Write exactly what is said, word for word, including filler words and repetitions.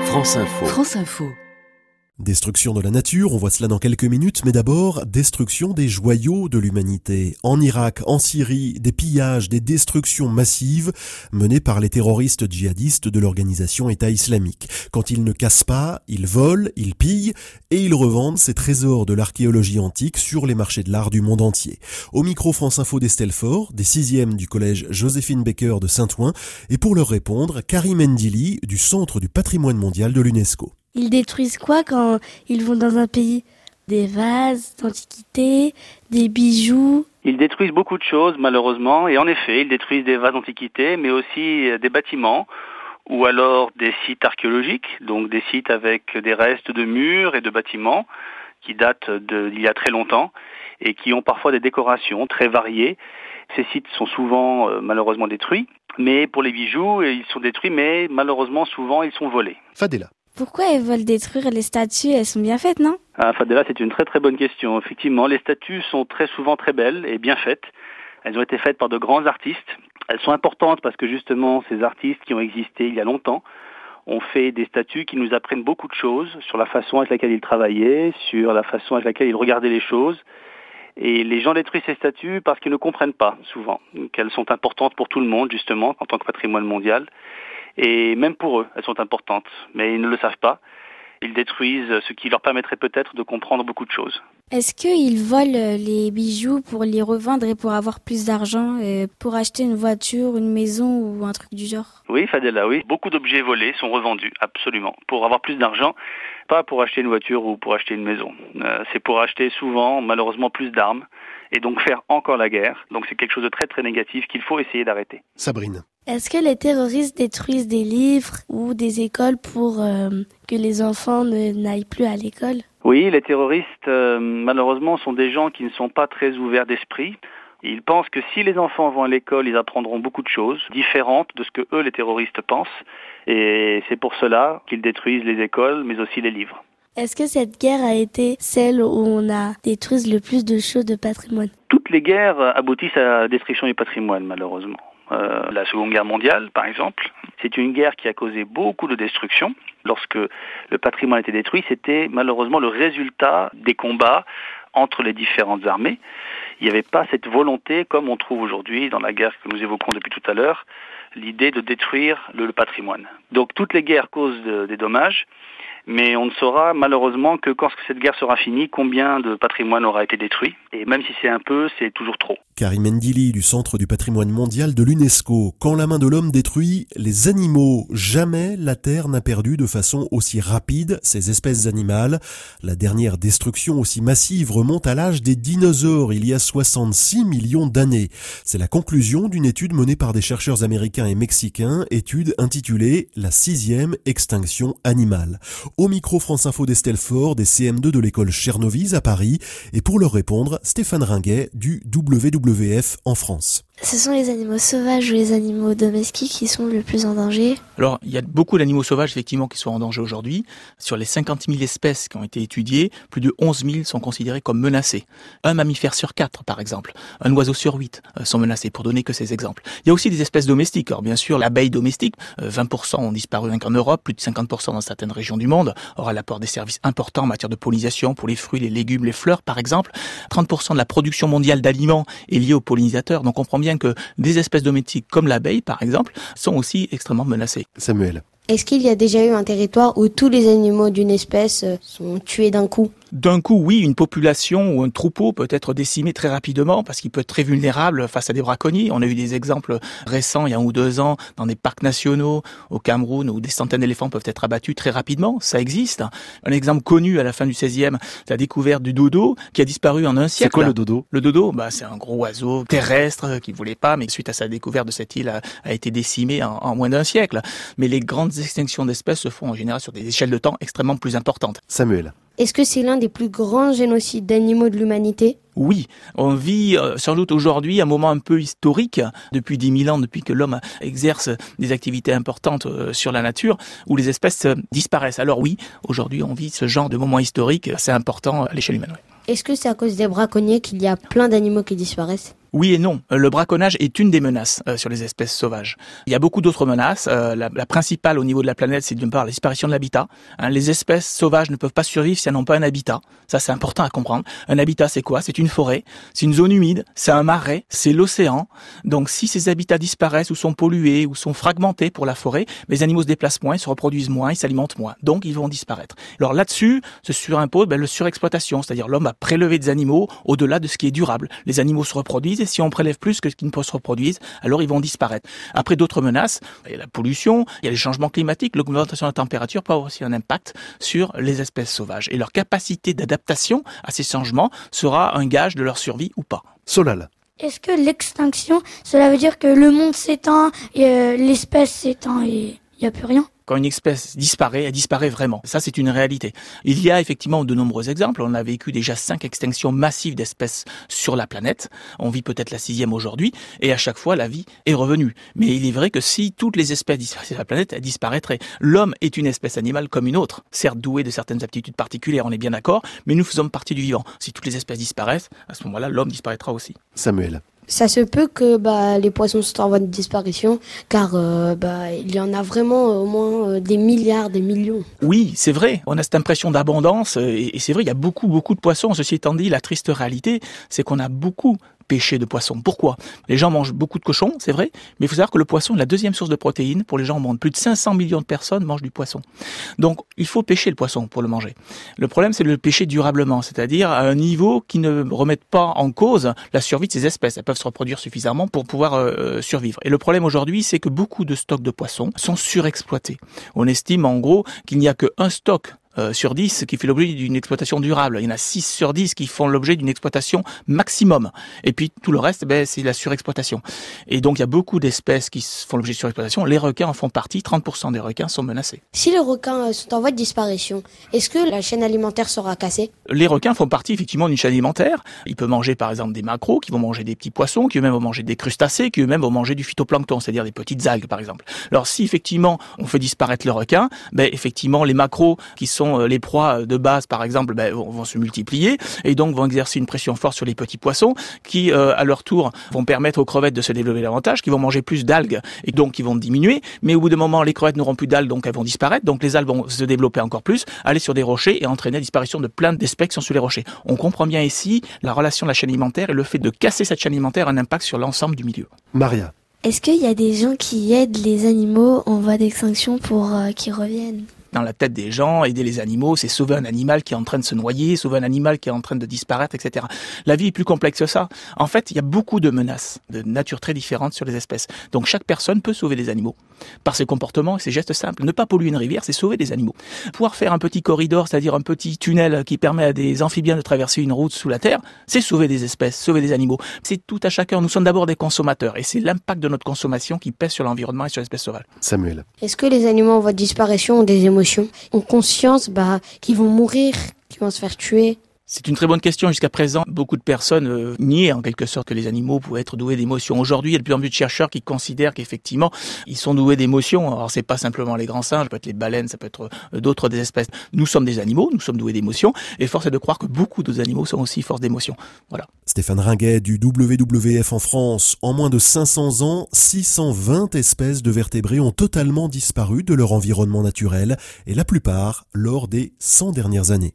France Info. France Info. Destruction de la nature, on voit cela dans quelques minutes, mais d'abord, destruction des joyaux de l'humanité. En Irak, en Syrie, des pillages, des destructions massives menées par les terroristes djihadistes de l'organisation État islamique. Quand ils ne cassent pas, ils volent, ils pillent et ils revendent ces trésors de l'archéologie antique sur les marchés de l'art du monde entier. Au micro France Info d'Estelle Faure, des sixièmes du collège Joséphine Baker de Saint-Ouen, et pour leur répondre, Karim Ndili du Centre du patrimoine mondial de l'UNESCO. Ils détruisent quoi quand ils vont dans un pays ? Des vases d'antiquité, des bijoux. Ils détruisent beaucoup de choses, malheureusement, et en effet, ils détruisent des vases d'antiquité, mais aussi des bâtiments, ou alors des sites archéologiques, donc des sites avec des restes de murs et de bâtiments qui datent d'il y a très longtemps, et qui ont parfois des décorations très variées. Ces sites sont souvent, euh, malheureusement, détruits, mais pour les bijoux, ils sont détruits, mais malheureusement, souvent, ils sont volés. Fadela. Pourquoi ils veulent détruire les statues ? Elles sont bien faites, non ? Ah, Fadela, c'est une très très bonne question. Effectivement, les statues sont très souvent très belles et bien faites. Elles ont été faites par de grands artistes. Elles sont importantes parce que justement, ces artistes qui ont existé il y a longtemps ont fait des statues qui nous apprennent beaucoup de choses sur la façon avec laquelle ils travaillaient, sur la façon avec laquelle ils regardaient les choses. Et les gens détruisent ces statues parce qu'ils ne comprennent pas souvent qu'elles sont importantes pour tout le monde, justement, en tant que patrimoine mondial. Et même pour eux, elles sont importantes, mais ils ne le savent pas. Ils détruisent ce qui leur permettrait peut-être de comprendre beaucoup de choses. Est-ce qu'ils volent les bijoux pour les revendre et pour avoir plus d'argent, pour acheter une voiture, une maison ou un truc du genre ? Oui, Fadela, oui. Beaucoup d'objets volés sont revendus, absolument. Pour avoir plus d'argent, pas pour acheter une voiture ou pour acheter une maison. Euh, c'est pour acheter souvent, malheureusement, plus d'armes et donc faire encore la guerre. Donc c'est quelque chose de très très négatif qu'il faut essayer d'arrêter. Sabrine. Est-ce que les terroristes détruisent des livres ou des écoles pour euh, que les enfants ne, n'aillent plus à l'école ? Oui, les terroristes, euh, malheureusement, sont des gens qui ne sont pas très ouverts d'esprit. Ils pensent que si les enfants vont à l'école, ils apprendront beaucoup de choses différentes de ce que eux, les terroristes, pensent. Et c'est pour cela qu'ils détruisent les écoles, mais aussi les livres. Est-ce que cette guerre a été celle où on a détruit le plus de choses de patrimoine ? Toutes les guerres aboutissent à la destruction du patrimoine, malheureusement. Euh, la Seconde Guerre mondiale, par exemple, c'est une guerre qui a causé beaucoup de destruction. Lorsque le patrimoine a été détruit, c'était malheureusement le résultat des combats entre les différentes armées. Il n'y avait pas cette volonté, comme on trouve aujourd'hui dans la guerre que nous évoquons depuis tout à l'heure, l'idée de détruire le, le patrimoine. Donc toutes les guerres causent de, des dommages, mais on ne saura malheureusement que quand cette guerre sera finie, combien de patrimoine aura été détruit. Et même si c'est un peu, c'est toujours trop. Karim Ndili du Centre du patrimoine mondial de l'UNESCO. Quand la main de l'homme détruit les animaux, jamais la Terre n'a perdu de façon aussi rapide ces espèces animales. La dernière destruction aussi massive remonte à l'âge des dinosaures, il y a soixante-six millions d'années. C'est la conclusion d'une étude menée par des chercheurs américains et mexicains, étude intitulée « La sixième extinction animale ». Au micro France Info d'Estelle Faure, des C M deux de l'école Chernovyse à Paris. Et pour leur répondre, Stéphane Ringuet du W W F en France. Ce sont les animaux sauvages ou les animaux domestiques qui sont le plus en danger ? Alors, il y a beaucoup d'animaux sauvages, effectivement, qui sont en danger aujourd'hui. Sur les cinquante mille espèces qui ont été étudiées, plus de onze mille sont considérées comme menacées. Un mammifère sur quatre, par exemple. Un oiseau sur huit sont menacés, pour donner que ces exemples. Il y a aussi des espèces domestiques. Alors, bien sûr, l'abeille domestique, vingt pour cent ont disparu rien qu'en Europe, plus de cinquante pour cent dans certaines régions du monde. Or, elle apporte des services importants en matière de pollinisation pour les fruits, les légumes, les fleurs, par exemple. trente pour cent de la production mondiale d'aliments est liée aux pollinisateurs. Donc, on comprend bien que des espèces domestiques comme l'abeille, par exemple, sont aussi extrêmement menacées. Samuel. Est-ce qu'il y a déjà eu un territoire où tous les animaux d'une espèce sont tués d'un coup ? D'un coup, oui, une population ou un troupeau peut être décimé très rapidement parce qu'il peut être très vulnérable face à des braconniers. On a eu des exemples récents, il y a un ou deux ans, dans des parcs nationaux au Cameroun où des centaines d'éléphants peuvent être abattus très rapidement. Ça existe. Un exemple connu à la fin du seizième, c'est la découverte du dodo qui a disparu en un siècle. C'est quoi le dodo ? Le dodo, bah, c'est un gros oiseau terrestre qui ne voulait pas, mais suite à sa découverte de cette île, a, a été décimé en, en moins d'un siècle. Mais les grandes extinctions d'espèces se font en général sur des échelles de temps extrêmement plus importantes. Samuel. Est-ce que c'est l'un des plus grands génocides d'animaux de l'humanité ? Oui, on vit euh, sans doute aujourd'hui un moment un peu historique, depuis dix mille ans, depuis que l'homme exerce des activités importantes euh, sur la nature, où les espèces euh, disparaissent. Alors oui, aujourd'hui on vit ce genre de moment historique assez important à l'échelle humaine. Est-ce que c'est à cause des braconniers qu'il y a plein d'animaux qui disparaissent ? Oui et non. Le braconnage est une des menaces euh, sur les espèces sauvages. Il y a beaucoup d'autres menaces. Euh, la, la principale au niveau de la planète, c'est d'une part la disparition de l'habitat. Hein, les espèces sauvages ne peuvent pas survivre si elles n'ont pas un habitat. Ça, c'est important à comprendre. Un habitat, c'est quoi ? C'est une forêt, c'est une zone humide, c'est un marais, c'est l'océan. Donc, si ces habitats disparaissent ou sont pollués ou sont fragmentés pour la forêt, les animaux se déplacent moins, ils se reproduisent moins, ils s'alimentent moins. Donc, ils vont disparaître. Alors là-dessus, se surimpose ben, le surexploitation, c'est-à-dire l'homme a prélevé des animaux au-delà de ce qui est durable. Les animaux se reproduisent et si on prélève plus que ce qui ne peut se reproduire, alors ils vont disparaître. Après, d'autres menaces, il y a la pollution, il y a les changements climatiques, l'augmentation de la température peut avoir aussi un impact sur les espèces sauvages. Et leur capacité d'adaptation à ces changements sera un gage de leur survie ou pas. Solal. Est-ce que l'extinction, cela veut dire que le monde s'éteint et euh, l'espèce s'éteint et il n'y a plus rien ? Quand une espèce disparaît, elle disparaît vraiment. Ça, c'est une réalité. Il y a effectivement de nombreux exemples. On a vécu déjà cinq extinctions massives d'espèces sur la planète. On vit peut-être la sixième aujourd'hui. Et à chaque fois, la vie est revenue. Mais il est vrai que si toutes les espèces disparaissaient sur la planète, elles disparaîtraient. L'homme est une espèce animale comme une autre. Certes douée de certaines aptitudes particulières, on est bien d'accord. Mais nous faisons partie du vivant. Si toutes les espèces disparaissent, à ce moment-là, l'homme disparaîtra aussi. Samuel. Ça se peut que bah, les poissons sont en voie de disparition, car euh, bah, il y en a vraiment euh, au moins euh, des milliards, des millions. Oui, c'est vrai. On a cette impression d'abondance, et, et c'est vrai, il y a beaucoup, beaucoup de poissons. Ceci étant dit, la triste réalité, c'est qu'on a beaucoup pêché de poissons. Pourquoi ? Les gens mangent beaucoup de cochons, c'est vrai, mais il faut savoir que le poisson est la deuxième source de protéines pour les gens au monde. Plus de cinq cents millions de personnes mangent du poisson. Donc, il faut pêcher le poisson pour le manger. Le problème, c'est de le pêcher durablement, c'est-à-dire à un niveau qui ne remette pas en cause la survie de ces espèces. Elles peuvent se reproduire suffisamment pour pouvoir euh, survivre. Et le problème aujourd'hui, c'est que beaucoup de stocks de poissons sont surexploités. On estime en gros qu'il n'y a qu'un stock Euh, sur dix qui fait l'objet d'une exploitation durable. Il y en a six sur dix qui font l'objet d'une exploitation maximum. Et puis tout le reste, ben, c'est la surexploitation. Et donc il y a beaucoup d'espèces qui font l'objet de surexploitation. Les requins en font partie. trente pour cent des requins sont menacés. Si les requins sont en voie de disparition, est-ce que la chaîne alimentaire sera cassée ? Les requins font partie effectivement d'une chaîne alimentaire. Ils peuvent manger par exemple des maquereaux, qui vont manger des petits poissons, qui eux-mêmes vont manger des crustacés, qui eux-mêmes vont manger du phytoplancton, c'est-à-dire des petites algues par exemple. Alors si effectivement on fait disparaître le requin, ben effectivement les maquereaux qui sont les proies de base, par exemple, ben, vont se multiplier et donc vont exercer une pression forte sur les petits poissons qui, euh, à leur tour, vont permettre aux crevettes de se développer davantage, qui vont manger plus d'algues et donc qui vont diminuer. Mais au bout d'un moment, les crevettes n'auront plus d'algues, donc elles vont disparaître. Donc les algues vont se développer encore plus, aller sur des rochers et entraîner la disparition de plein d'espèces qui sont sur les rochers. On comprend bien ici la relation de la chaîne alimentaire et le fait de casser cette chaîne alimentaire a un impact sur l'ensemble du milieu. Maria. Est-ce qu'il y a des gens qui aident les animaux en voie d'extinction pour euh, qu'ils reviennent ? Dans la tête des gens, aider les animaux, c'est sauver un animal qui est en train de se noyer, sauver un animal qui est en train de disparaître, et cetera. La vie est plus complexe que ça. En fait, il y a beaucoup de menaces de nature très différentes sur les espèces. Donc chaque personne peut sauver des animaux par ses comportements et ses gestes simples. Ne pas polluer une rivière, c'est sauver des animaux. Pouvoir faire un petit corridor, c'est-à-dire un petit tunnel qui permet à des amphibiens de traverser une route sous la terre, c'est sauver des espèces, sauver des animaux. C'est tout à chacun. Nous sommes d'abord des consommateurs et c'est l'impact de notre consommation qui pèse sur l'environnement et sur l'espèce sauvage. Samuel. Est-ce que les animaux en voie de disparition ont des émotions, ont conscience bah, qu'ils vont mourir, qu'ils vont se faire tuer ? C'est une très bonne question. Jusqu'à présent, beaucoup de personnes euh, niaient en quelque sorte que les animaux pouvaient être doués d'émotions. Aujourd'hui, il y a de plus en plus de chercheurs qui considèrent qu'effectivement, ils sont doués d'émotions. Alors, c'est pas simplement les grands singes, ça peut être les baleines, ça peut être euh, d'autres des espèces. Nous sommes des animaux, nous sommes doués d'émotions, et force est de croire que beaucoup d'autres animaux sont aussi force d'émotions. Voilà. Stéphane Ringuet du W W F en France. En moins de cinq cents ans, six cent vingt espèces de vertébrés ont totalement disparu de leur environnement naturel, et la plupart lors des cent dernières années.